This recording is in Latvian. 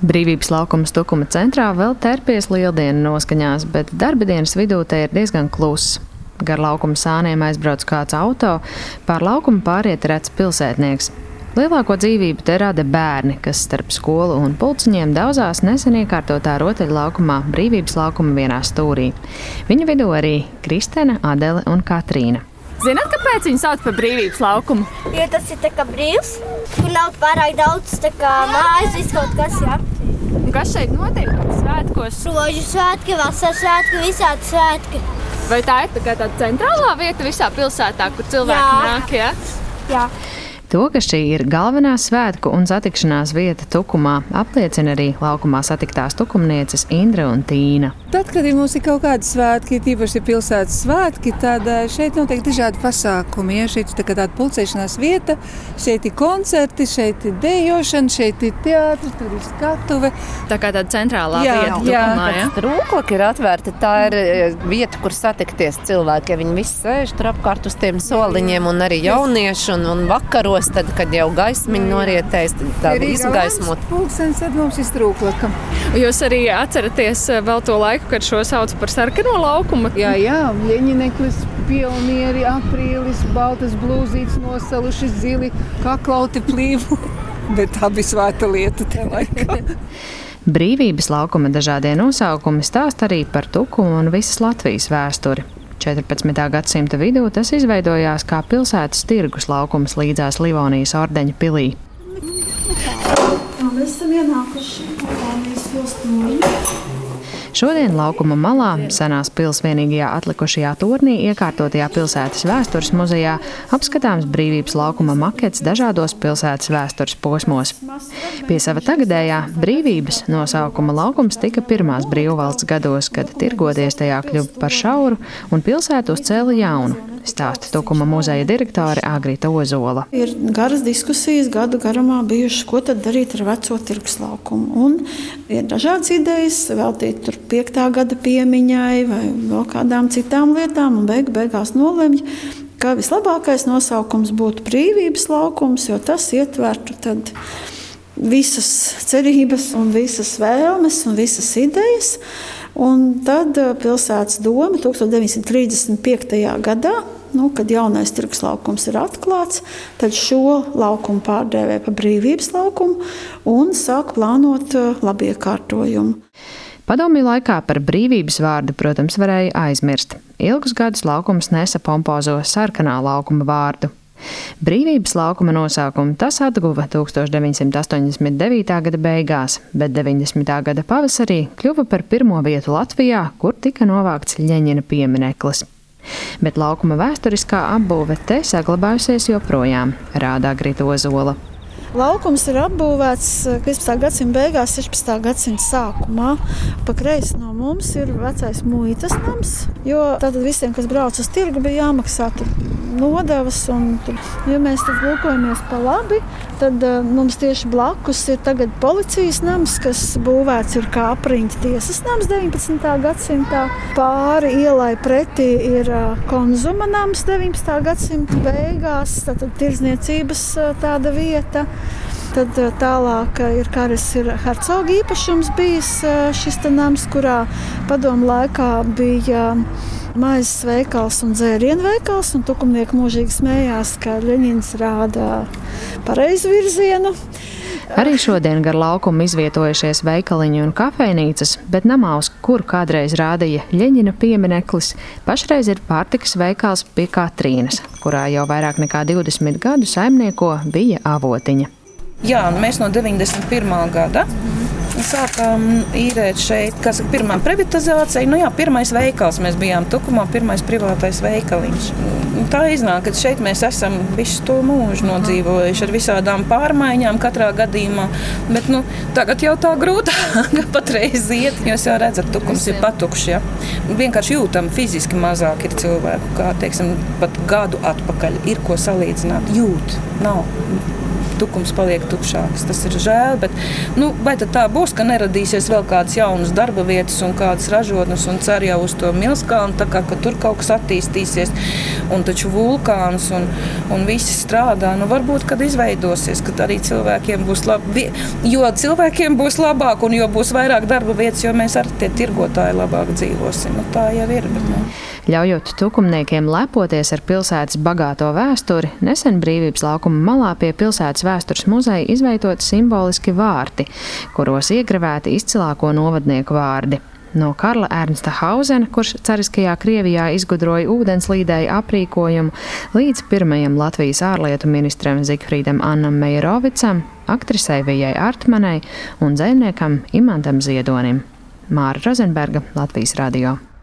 Brīvības laukums Tukuma centrā vēl terpies lieldienu noskaņās, bet darba dienas vidū te ir diezgan kluss. Gar laukuma sāniem aizbrauc kāds auto, pār laukumu pāriet rets pilsētnieks. Lielāko dzīvību te rada bērni, kas starp skolu un pulciņiem daudzās nesen iekārtotā rotaļlaukumā Brīvības laukuma vienā stūrī. Viņa vidū arī Kristēna, Adele un Katrīna. Zināt, kāpēc viņu sauc par Brīvības laukumu? Jo tas ir tā kā brīvs, kur nav pārāk daudz tā kā mājas, viss kaut kas, jā. Un kas šeit notiek svētkos? Rožu svētki, vasaras svētki, visādi svētki. Vai tā ir tāda centrālā vieta visā pilsētā, kur cilvēki nāk, jā? Jā. To, ka šī ir galvenā svētku un satikšanās vieta Tukumā, apliecina arī laukumā satiktās tukumnieces Indra un Tīna. Tad, kad mums ir kaut kādi svētki, tīpaši pilsētas svētki, tad šeit notiek dažādi pasākumi. Ja? Šeit ir tāda pulcēšanās vieta, šeit ir koncerti, šeit ir dejošana, šeit ir teātris, tur ir skatuve. Tā kā tāda centrālā vieta Tukumā, jā? Rūklaka ir atvērta, tā ir vieta, kur satikties cilvēki. Ja viņi visi sēž tur apkārt uz tiem soliņiem un arī jaunieši un vakaros. Tad, kad jau gaismiņi norietēs, tad tā izgaismot. Pulkstenis, tad mums ir Rūklaka. Jūs arī atceraties vēl to laiku, kad šo sauc par sarkano laukumu? Jā, Ļeņineklis, pionieri, aprīlis, baltas blūzītes nosaluši zili, kaklauti plīvu. Bet tā bija svēta lieta te laikā. Brīvības laukuma dažādie nosaukumi stāst arī par Tukumu un visas Latvijas vēsturi. 14. gadsimta vidū tas izveidojās kā pilsētas tirgus laukums līdzās Livonijas ordeņa pilī. Mēs esam ienākuši Livonijas pilsētā. Šodien laukuma malā, senās pils vienīgajā atlikušajā tornī, iekārtotajā pilsētas vēstures muzejā, apskatāms Brīvības laukuma makets dažādos pilsētas vēstures posmos. Pie sava tagadējā Brīvības nosaukuma laukums tika pirmās brīvvalsts gados, kad tirgoties tajā kļuva par šauru un pilsētu uzcēla jaunu, stāsta Tukuma muzeja direktore Agrita Ozola. Ir garas diskusijas gadu garumā bijušas, ko tad darīt ar veco tirgus laukumu. Un ir dažādas idejas, veltīt tur 5. gada piemiņai vai vēl kādām citām lietām, un beigās nolemj, ka vislabākais nosaukums būtu Brīvības laukums, jo tas ietvertu tad visas cerības un visas vēlmes un visas idejas. Un tad pilsētas doma 1935. gadā, kad jaunais tirgus laukums ir atklāts, tad šo laukumu pārdēvē par Brīvības laukumu un sāk plānot labiekārtojumu. Padomju laikā par Brīvības vārdu, protams, varēja aizmirst. Ilgus gadus laukums nesa pompozo sarkanā laukuma vārdu. Brīvības laukuma nosaukumu tas atguva 1989. gada beigās, bet 90. gada pavasarī kļuva par pirmo vietu Latvijā, kur tika novākts Ļeņina piemineklis. Bet laukuma vēsturiskā apbūve te saglabājusies joprojām, rāda Agrita Ozola. Laukums ir apbūvēts 15. gadsimta beigās, 16. gadsimta sākumā. Pa kreisi no mums ir vecais muitas nams, jo tātad visiem, kas brauc uz tirgu, bija jāmaksā tur nodevas. Ja mēs tad lūkojamies pa labi, tad mums tieši blakus ir tagad policijas nams, kas būvēts ir kā apriņķa tiesas nams 19. gadsimtā. Pāri ielai pretī ir konzuma nams 19. gadsimta beigās, tātad tirdzniecības tāda vieta. Tad tālāk ir hercoga īpašums bijis šis nams, kurā padomu laikā bija maizes veikals un dzērienu veikals, un tukumnieki mūžīgi smējās, ka Ļeņins rāda pareizu virzienu. Arī šodien gar laukumu izvietojušies veikaliņi un kafejnīcas, bet namā, uz kuru kādreiz rādīja Ļeņina piemineklis, pašreiz ir pārtikas veikals pie Katrīnas, kurā jau vairāk nekā 20 gadu saimnieko bija avotiņa. Jā, mēs no 91. gada sākām īrēt šeit, kas ir pirmā privatizācija. Pirmais veikals mēs bijām Tukumā, pirmais privātais veikaliņš. Tā iznāk, ka šeit mēs esam visu to mūžu nodzīvojuši ar visādām pārmaiņām katrā gadījumā. Bet tagad jau tā grūtāk patreiz iet, jo jūs jau redzat, Tukums ir patukšs. Ja? Vienkārši jūtam fiziski mazāk ir cilvēku, kā, teiksim, pat gadu atpakaļ ir ko salīdzināt. Jūt, nav. tukums paliek tukšāks. Tas ir žēl, bet vai tad tā būs, ka neradīsies vēl kādas jaunas darba vietas un kādas ražotnes un cer jau uz to Milskalnu, tā kā, ka tur kaut kas attīstīsies un taču vulkāns un visi strādā. Varbūt, kad izveidosies, kad arī cilvēkiem būs labi, jo cilvēkiem būs labāk un jo būs vairāk darba vietas, jo mēs ar tie tirgotāji labāk dzīvosim. Tā jau ir, bet Ļaujot tukumniekiem lepoties ar pilsētas bagāto vēsturi, nesen Brīvības laukuma malā pie pilsētas vēstures muzeja izveidoti simboliski vārti, kuros iegravēti izcilāko novadnieku vārdi. No Karla Ernsta Hausena, kurš cariskajā Krievijā izgudroja ūdenslīdēju aprīkojumu, līdz pirmajam Latvijas ārlietu ministram Zigfrīdam Annam Mejerovicam, aktrisei Vijai Artmanai un dzejniekam Imantam Ziedonim. Māra Rozenberga, Latvijas radio.